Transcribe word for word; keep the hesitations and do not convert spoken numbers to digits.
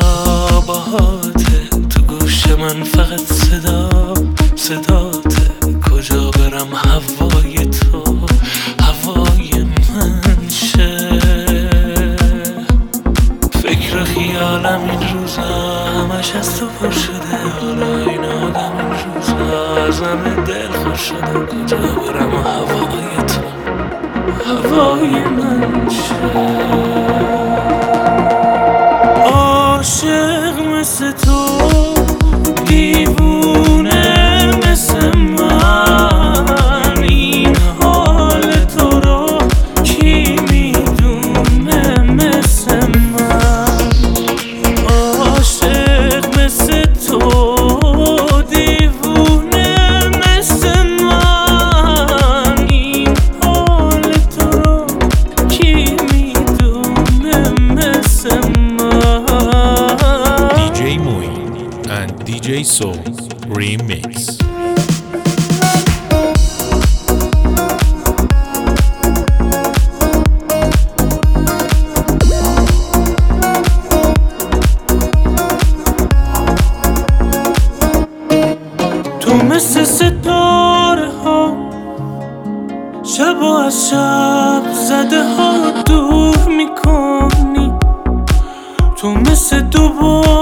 دنیا باهاته، تو گوش من فقط صدا صداته. کجا برم هوای تو هوای من شه؟ فکر و خیالم این روزا همش از تو پر شده. حالا این آدم این روزا از همه دل خوش شده. کجا برم هوای تو هوای من شه؟ عاشق مثل تو دیوونه مثل من، این حال تو رو کی میدونه مثل من؟ عاشق مثل تو دیوونه مثل من، این حال تو رو کی میدونه مثل من؟ دی جی Moin and دی جی Soul Remix. تو مثل ستاره ها شب و از شب زده ها دور میکنی. تو مثل دوباره